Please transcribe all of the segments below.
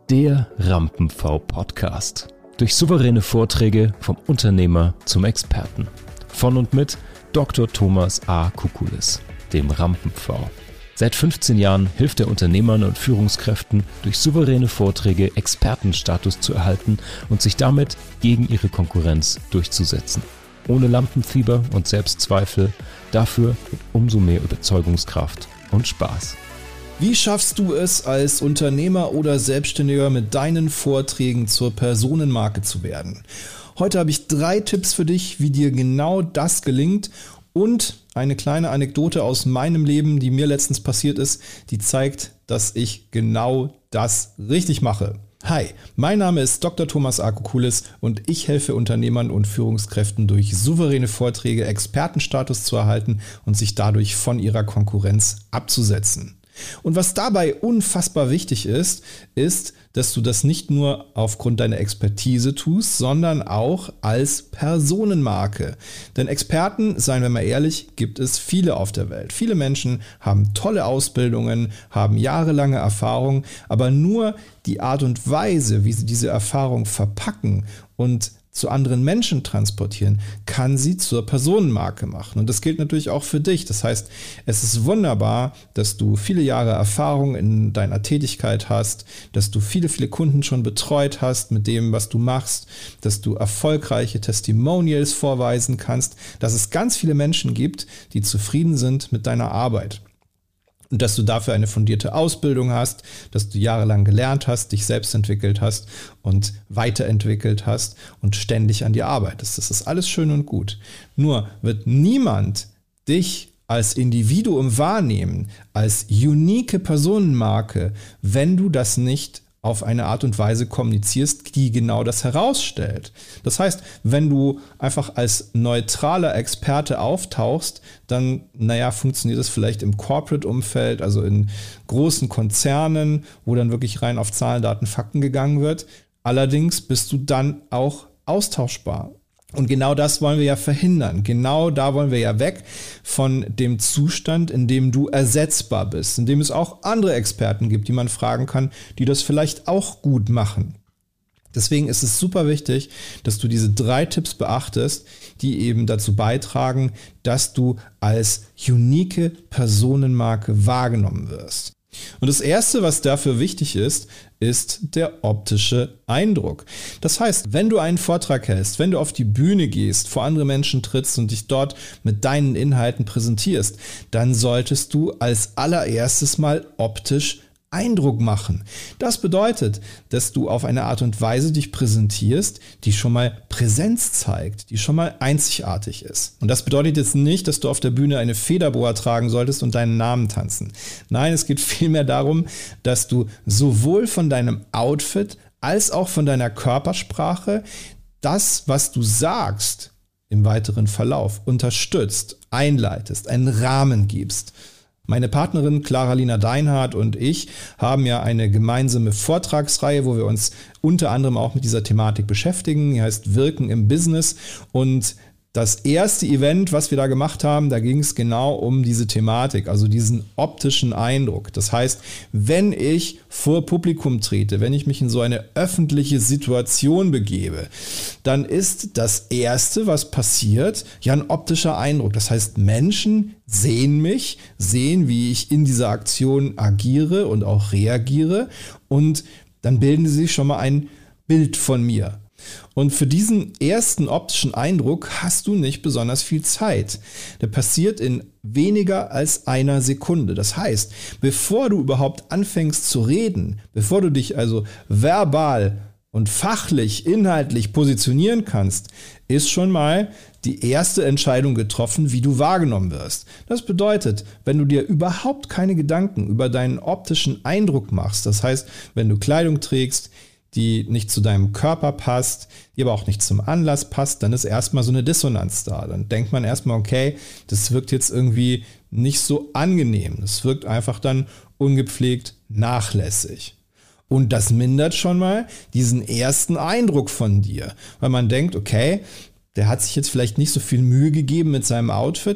Der Rampen-V-Podcast. Durch souveräne Vorträge vom Unternehmer zum Experten. Von und mit Dr. Thomas A. Kukulis, dem Rampen-V. Seit 15 Jahren hilft er Unternehmern und Führungskräften, durch souveräne Vorträge Expertenstatus zu erhalten und sich damit gegen ihre Konkurrenz durchzusetzen. Ohne Lampenfieber und Selbstzweifel, dafür mit umso mehr Überzeugungskraft und Spaß. Wie schaffst du es, als Unternehmer oder Selbstständiger mit deinen Vorträgen zur Personenmarke zu werden? Heute habe ich 3 Tipps für dich, wie dir genau das gelingt, und eine kleine Anekdote aus meinem Leben, die mir letztens passiert ist, die zeigt, dass ich genau das richtig mache. Hi, mein Name ist Dr. Thomas A. Kukulis und ich helfe Unternehmern und Führungskräften durch souveräne Vorträge Expertenstatus zu erhalten und sich dadurch von ihrer Konkurrenz abzusetzen. Und was dabei unfassbar wichtig ist, dass du das nicht nur aufgrund deiner Expertise tust, sondern auch als Personenmarke. Denn Experten, seien wir mal ehrlich, gibt es viele auf der Welt. Viele Menschen haben tolle Ausbildungen, haben jahrelange Erfahrung, aber nur die Art und Weise, wie sie diese Erfahrung verpacken und zu anderen Menschen transportieren, kann sie zur Personenmarke machen. Und das gilt natürlich auch für dich. Das heißt, es ist wunderbar, dass du viele Jahre Erfahrung in deiner Tätigkeit hast, dass du viele Kunden schon betreut hast mit dem, was du machst, dass du erfolgreiche Testimonials vorweisen kannst, dass es ganz viele Menschen gibt, die zufrieden sind mit deiner Arbeit. Und dass du dafür eine fundierte Ausbildung hast, dass du jahrelang gelernt hast, dich selbst entwickelt hast und weiterentwickelt hast und ständig an dir arbeitest. Das ist alles schön und gut. Nur wird niemand dich als Individuum wahrnehmen, als unique Personenmarke, wenn du das nicht auf eine Art und Weise kommunizierst, die genau das herausstellt. Das heißt, wenn du einfach als neutraler Experte auftauchst, dann, funktioniert das vielleicht im Corporate-Umfeld, also in großen Konzernen, wo dann wirklich rein auf Zahlen, Daten, Fakten gegangen wird. Allerdings bist du dann auch austauschbar. Und genau das wollen wir ja verhindern. Genau da wollen wir ja weg von dem Zustand, in dem du ersetzbar bist, in dem es auch andere Experten gibt, die man fragen kann, die das vielleicht auch gut machen. Deswegen ist es super wichtig, dass du diese 3 Tipps beachtest, die eben dazu beitragen, dass du als unique Personenmarke wahrgenommen wirst. Und das Erste, was dafür wichtig ist der optische Eindruck. Das heißt, wenn du einen Vortrag hältst, wenn du auf die Bühne gehst, vor andere Menschen trittst und dich dort mit deinen Inhalten präsentierst, dann solltest du als allererstes mal optisch Eindruck machen. Das bedeutet, dass du auf eine Art und Weise dich präsentierst, die schon mal Präsenz zeigt, die schon mal einzigartig ist. Und das bedeutet jetzt nicht, dass du auf der Bühne eine Federboa tragen solltest und deinen Namen tanzen. Nein, es geht vielmehr darum, dass du sowohl von deinem Outfit als auch von deiner Körpersprache das, was du sagst, im weiteren Verlauf unterstützt, einleitest, einen Rahmen gibst. Meine Partnerin Clara-Lina Deinhardt und ich haben ja eine gemeinsame Vortragsreihe, wo wir uns unter anderem auch mit dieser Thematik beschäftigen. Die heißt Wirken im Business. Und das erste Event, was wir da gemacht haben, da ging es genau um diese Thematik, also diesen optischen Eindruck. Das heißt, wenn ich vor Publikum trete, wenn ich mich in so eine öffentliche Situation begebe, dann ist das Erste, was passiert, ja ein optischer Eindruck. Das heißt, Menschen sehen mich, sehen, wie ich in dieser Aktion agiere und auch reagiere, und dann bilden sie sich schon mal ein Bild von mir. Und für diesen ersten optischen Eindruck hast du nicht besonders viel Zeit. Der passiert in weniger als einer Sekunde. Das heißt, bevor du überhaupt anfängst zu reden, bevor du dich also verbal und fachlich, inhaltlich positionieren kannst, ist schon mal die erste Entscheidung getroffen, wie du wahrgenommen wirst. Das bedeutet, wenn du dir überhaupt keine Gedanken über deinen optischen Eindruck machst, das heißt, wenn du Kleidung trägst, die nicht zu deinem Körper passt, die aber auch nicht zum Anlass passt, dann ist erstmal so eine Dissonanz da. Dann denkt man erstmal, okay, das wirkt jetzt irgendwie nicht so angenehm. Das wirkt einfach dann ungepflegt, nachlässig. Und das mindert schon mal diesen ersten Eindruck von dir, weil man denkt, okay, der hat sich jetzt vielleicht nicht so viel Mühe gegeben mit seinem Outfit,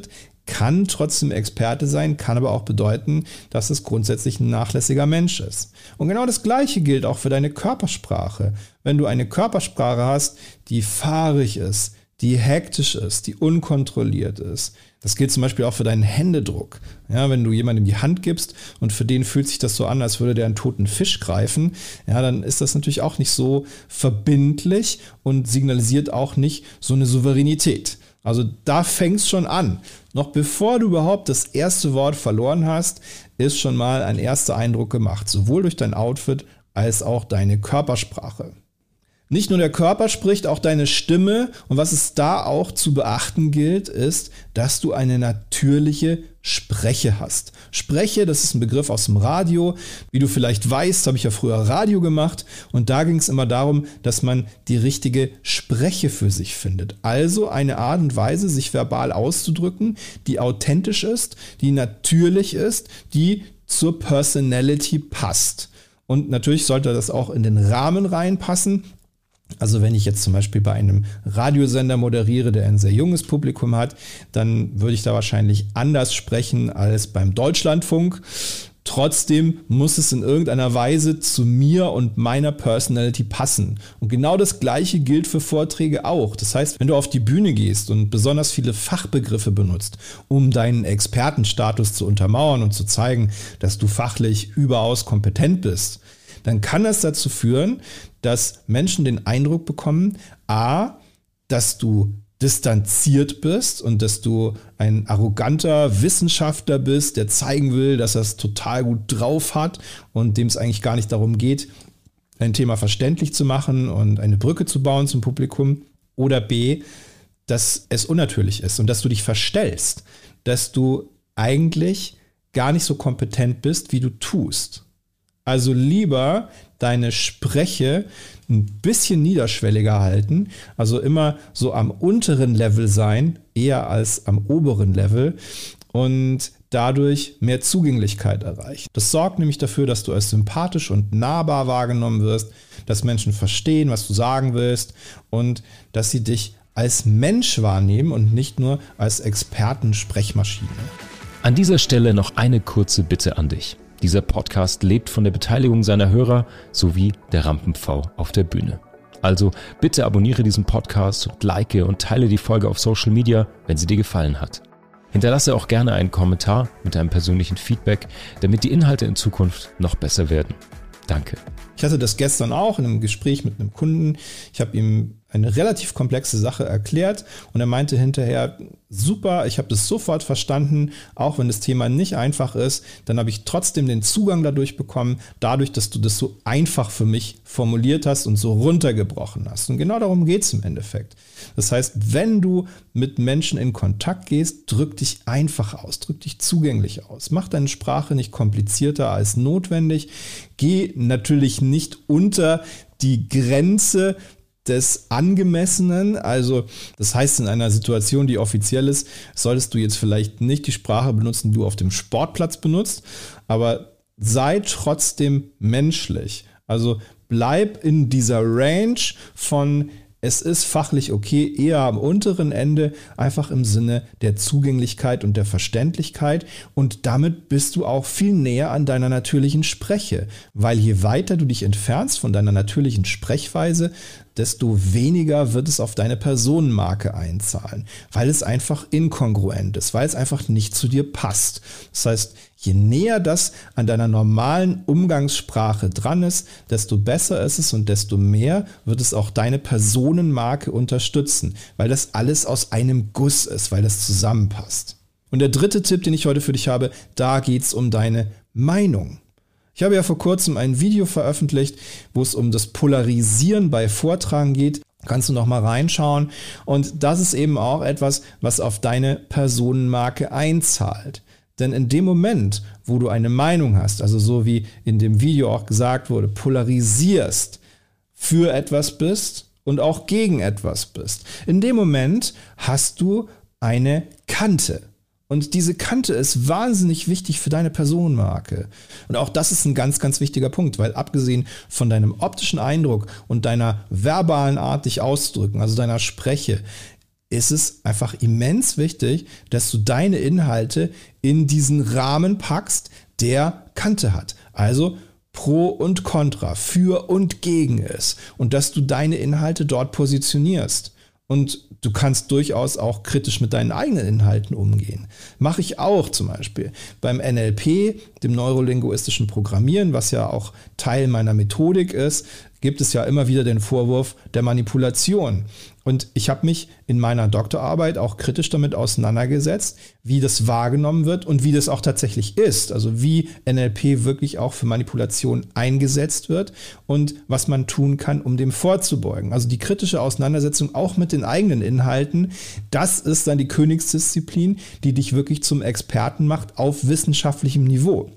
kann trotzdem Experte sein, kann aber auch bedeuten, dass es grundsätzlich ein nachlässiger Mensch ist. Und genau das Gleiche gilt auch für deine Körpersprache. Wenn du eine Körpersprache hast, die fahrig ist, die hektisch ist, die unkontrolliert ist. Das gilt zum Beispiel auch für deinen Händedruck. Ja, wenn du jemandem die Hand gibst und für den fühlt sich das so an, als würde der einen toten Fisch greifen, ja, dann ist das natürlich auch nicht so verbindlich und signalisiert auch nicht so eine Souveränität. Also da fängt es schon an. Noch bevor du überhaupt das erste Wort verloren hast, ist schon mal ein erster Eindruck gemacht, sowohl durch dein Outfit als auch deine Körpersprache. Nicht nur der Körper spricht, auch deine Stimme. Und was es da auch zu beachten gilt, ist, dass du eine natürliche Spreche hast. Spreche, das ist ein Begriff aus dem Radio. Wie du vielleicht weißt, habe ich ja früher Radio gemacht. Und da ging es immer darum, dass man die richtige Spreche für sich findet. Also eine Art und Weise, sich verbal auszudrücken, die authentisch ist, die natürlich ist, die zur Personality passt. Und natürlich sollte das auch in den Rahmen reinpassen. Also wenn ich jetzt zum Beispiel bei einem Radiosender moderiere, der ein sehr junges Publikum hat, dann würde ich da wahrscheinlich anders sprechen als beim Deutschlandfunk. Trotzdem muss es in irgendeiner Weise zu mir und meiner Personality passen. Und genau das Gleiche gilt für Vorträge auch. Das heißt, wenn du auf die Bühne gehst und besonders viele Fachbegriffe benutzt, um deinen Expertenstatus zu untermauern und zu zeigen, dass du fachlich überaus kompetent bist, dann kann das dazu führen, dass Menschen den Eindruck bekommen, dass du distanziert bist und dass du ein arroganter Wissenschaftler bist, der zeigen will, dass er es total gut drauf hat und dem es eigentlich gar nicht darum geht, ein Thema verständlich zu machen und eine Brücke zu bauen zum Publikum. Oder B, dass es unnatürlich ist und dass du dich verstellst, dass du eigentlich gar nicht so kompetent bist, wie du tust. Also lieber deine Spreche ein bisschen niederschwelliger halten, also immer so am unteren Level sein, eher als am oberen Level und dadurch mehr Zugänglichkeit erreichen. Das sorgt nämlich dafür, dass du als sympathisch und nahbar wahrgenommen wirst, dass Menschen verstehen, was du sagen willst und dass sie dich als Mensch wahrnehmen und nicht nur als Experten-Sprechmaschine. An dieser Stelle noch eine kurze Bitte an dich. Dieser Podcast lebt von der Beteiligung seiner Hörer sowie der Rampen-Pfau auf der Bühne. Also bitte abonniere diesen Podcast und like und teile die Folge auf Social Media, wenn sie dir gefallen hat. Hinterlasse auch gerne einen Kommentar mit deinem persönlichen Feedback, damit die Inhalte in Zukunft noch besser werden. Danke. Ich hatte das gestern auch in einem Gespräch mit einem Kunden. Ich habe ihm eine relativ komplexe Sache erklärt und er meinte hinterher, super, ich habe das sofort verstanden, auch wenn das Thema nicht einfach ist, dann habe ich trotzdem den Zugang dadurch bekommen, dadurch, dass du das so einfach für mich formuliert hast und so runtergebrochen hast. Und genau darum geht es im Endeffekt. Das heißt, wenn du mit Menschen in Kontakt gehst, drück dich einfach aus, drück dich zugänglich aus. Mach deine Sprache nicht komplizierter als notwendig. Geh natürlich nicht unter die Grenze des Angemessenen, also das heißt, in einer Situation, die offiziell ist, solltest du jetzt vielleicht nicht die Sprache benutzen, die du auf dem Sportplatz benutzt, aber sei trotzdem menschlich. Also bleib in dieser Range von es ist fachlich okay, eher am unteren Ende, einfach im Sinne der Zugänglichkeit und der Verständlichkeit und damit bist du auch viel näher an deiner natürlichen Spreche, weil je weiter du dich entfernst von deiner natürlichen Sprechweise, desto weniger wird es auf deine Personenmarke einzahlen, weil es einfach inkongruent ist, weil es einfach nicht zu dir passt. Das heißt, je näher das an deiner normalen Umgangssprache dran ist, desto besser ist es und desto mehr wird es auch deine Personenmarke unterstützen, weil das alles aus einem Guss ist, weil das zusammenpasst. Und der dritte Tipp, den ich heute für dich habe, da geht es um deine Meinung. Ich habe ja vor kurzem ein Video veröffentlicht, wo es um das Polarisieren bei Vortragen geht. Kannst du noch mal reinschauen. Und das ist eben auch etwas, was auf deine Personenmarke einzahlt. Denn in dem Moment, wo du eine Meinung hast, also so wie in dem Video auch gesagt wurde, polarisierst, für etwas bist und auch gegen etwas bist, in dem Moment hast du eine Kante. Und diese Kante ist wahnsinnig wichtig für deine Personenmarke. Und auch das ist ein ganz, ganz wichtiger Punkt, weil abgesehen von deinem optischen Eindruck und deiner verbalen Art, dich auszudrücken, also deiner Spreche, ist es einfach immens wichtig, dass du deine Inhalte in diesen Rahmen packst, der Kante hat. Also Pro und Contra, für und gegen ist. Und dass du deine Inhalte dort positionierst. Und du kannst durchaus auch kritisch mit deinen eigenen Inhalten umgehen. Mache ich auch zum Beispiel beim NLP, dem neurolinguistischen Programmieren, was ja auch Teil meiner Methodik ist, gibt es ja immer wieder den Vorwurf der Manipulation. Und ich habe mich in meiner Doktorarbeit auch kritisch damit auseinandergesetzt, wie das wahrgenommen wird und wie das auch tatsächlich ist. Also wie NLP wirklich auch für Manipulation eingesetzt wird und was man tun kann, um dem vorzubeugen. Also die kritische Auseinandersetzung auch mit den eigenen Inhalten, das ist dann die Königsdisziplin, die dich wirklich zum Experten macht auf wissenschaftlichem Niveau.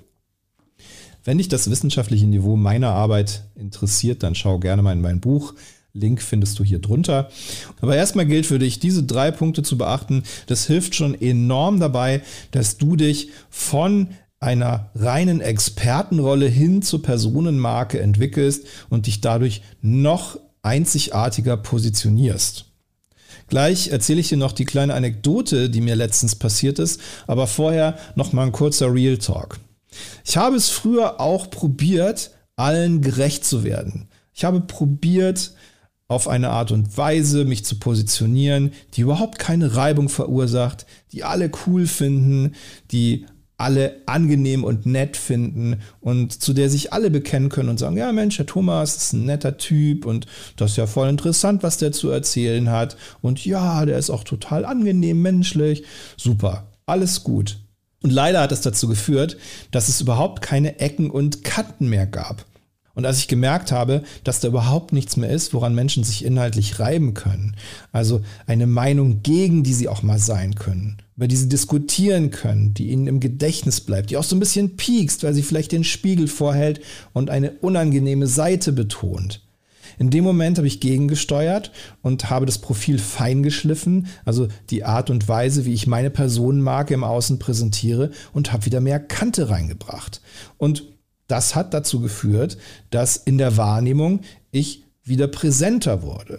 Wenn dich das wissenschaftliche Niveau meiner Arbeit interessiert, dann schau gerne mal in mein Buch. Link findest du hier drunter. Aber erstmal gilt für dich, diese 3 Punkte zu beachten. Das hilft schon enorm dabei, dass du dich von einer reinen Expertenrolle hin zur Personenmarke entwickelst und dich dadurch noch einzigartiger positionierst. Gleich erzähle ich dir noch die kleine Anekdote, die mir letztens passiert ist, aber vorher noch mal ein kurzer Real Talk. Ich habe es früher auch probiert, allen gerecht zu werden. Ich habe probiert, auf eine Art und Weise mich zu positionieren, die überhaupt keine Reibung verursacht, die alle cool finden, die alle angenehm und nett finden und zu der sich alle bekennen können und sagen, ja Mensch, Herr Thomas ist ein netter Typ und das ist ja voll interessant, was der zu erzählen hat und ja, der ist auch total angenehm, menschlich, super, alles gut. Und leider hat es dazu geführt, dass es überhaupt keine Ecken und Kanten mehr gab. Und als ich gemerkt habe, dass da überhaupt nichts mehr ist, woran Menschen sich inhaltlich reiben können, also eine Meinung gegen die sie auch mal sein können, über die sie diskutieren können, die ihnen im Gedächtnis bleibt, die auch so ein bisschen piekst, weil sie vielleicht den Spiegel vorhält und eine unangenehme Seite betont. In dem Moment habe ich gegengesteuert und habe das Profil fein geschliffen, also die Art und Weise, wie ich meine Personenmarke im Außen präsentiere und habe wieder mehr Kante reingebracht. Und das hat dazu geführt, dass in der Wahrnehmung ich wieder präsenter wurde.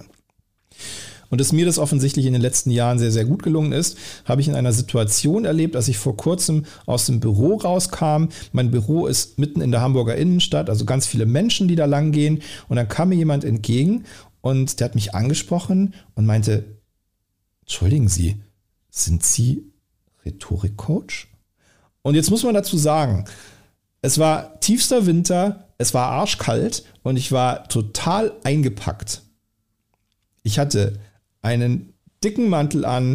Und dass mir das offensichtlich in den letzten Jahren sehr, sehr gut gelungen ist, habe ich in einer Situation erlebt, als ich vor kurzem aus dem Büro rauskam. Mein Büro ist mitten in der Hamburger Innenstadt, also ganz viele Menschen, die da lang gehen. Und dann kam mir jemand entgegen und der hat mich angesprochen und meinte, entschuldigen Sie, sind Sie Rhetorikcoach? Und jetzt muss man dazu sagen, es war tiefster Winter, es war arschkalt und ich war total eingepackt. Ich hatte einen dicken Mantel an,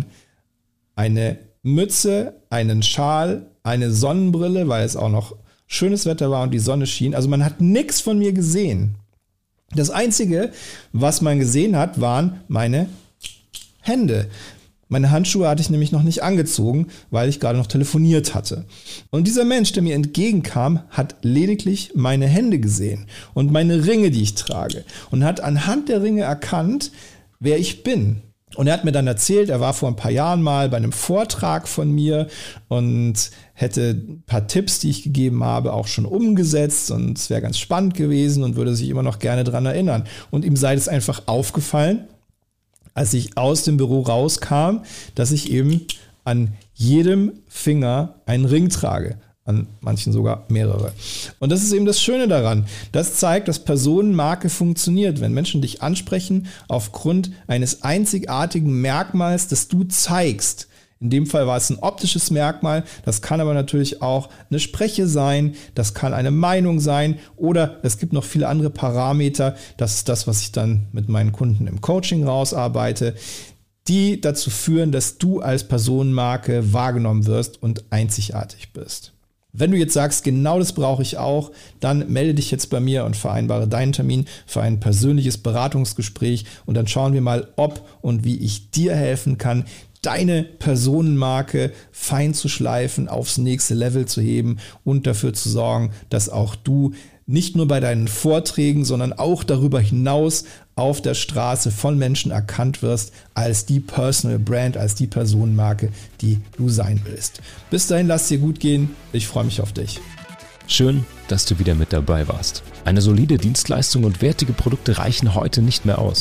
eine Mütze, einen Schal, eine Sonnenbrille, weil es auch noch schönes Wetter war und die Sonne schien. Also man hat nichts von mir gesehen. Das Einzige, was man gesehen hat, waren meine Hände. Meine Handschuhe hatte ich nämlich noch nicht angezogen, weil ich gerade noch telefoniert hatte. Und dieser Mensch, der mir entgegenkam, hat lediglich meine Hände gesehen und meine Ringe, die ich trage. Und hat anhand der Ringe erkannt, wer ich bin. Und er hat mir dann erzählt, er war vor ein paar Jahren mal bei einem Vortrag von mir und hätte ein paar Tipps, die ich gegeben habe, auch schon umgesetzt und es wäre ganz spannend gewesen und würde sich immer noch gerne daran erinnern. Und ihm sei das einfach aufgefallen, als ich aus dem Büro rauskam, dass ich eben an jedem Finger einen Ring trage. An manchen sogar mehrere. Und das ist eben das Schöne daran. Das zeigt, dass Personenmarke funktioniert, wenn Menschen dich ansprechen aufgrund eines einzigartigen Merkmals, das du zeigst. In dem Fall war es ein optisches Merkmal, das kann aber natürlich auch eine Spreche sein, das kann eine Meinung sein oder es gibt noch viele andere Parameter. Das ist das, was ich dann mit meinen Kunden im Coaching rausarbeite, die dazu führen, dass du als Personenmarke wahrgenommen wirst und einzigartig bist. Wenn du jetzt sagst, genau das brauche ich auch, dann melde dich jetzt bei mir und vereinbare deinen Termin für ein persönliches Beratungsgespräch und dann schauen wir mal, ob und wie ich dir helfen kann, deine Personenmarke fein zu schleifen, aufs nächste Level zu heben und dafür zu sorgen, dass auch du nicht nur bei deinen Vorträgen, sondern auch darüber hinaus auf der Straße von Menschen erkannt wirst als die Personal Brand, als die Personenmarke, die du sein willst. Bis dahin, lass dir gut gehen. Ich freue mich auf dich. Schön, dass du wieder mit dabei warst. Eine solide Dienstleistung und wertige Produkte reichen heute nicht mehr aus.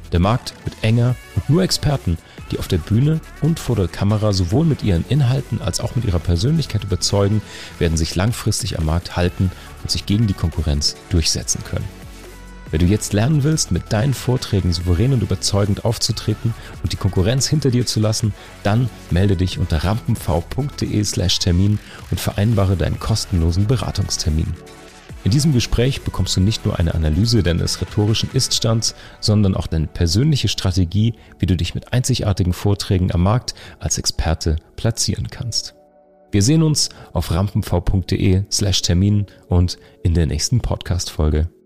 Der Markt wird enger und nur Experten, die auf der Bühne und vor der Kamera sowohl mit ihren Inhalten als auch mit ihrer Persönlichkeit überzeugen, werden sich langfristig am Markt halten und sich gegen die Konkurrenz durchsetzen können. Wenn du jetzt lernen willst, mit deinen Vorträgen souverän und überzeugend aufzutreten und die Konkurrenz hinter dir zu lassen, dann melde dich unter rampenv.de/Termin und vereinbare deinen kostenlosen Beratungstermin. In diesem Gespräch bekommst du nicht nur eine Analyse deines rhetorischen Ist-Stands, sondern auch deine persönliche Strategie, wie du dich mit einzigartigen Vorträgen am Markt als Experte platzieren kannst. Wir sehen uns auf rampenv.de/Termin und in der nächsten Podcast-Folge.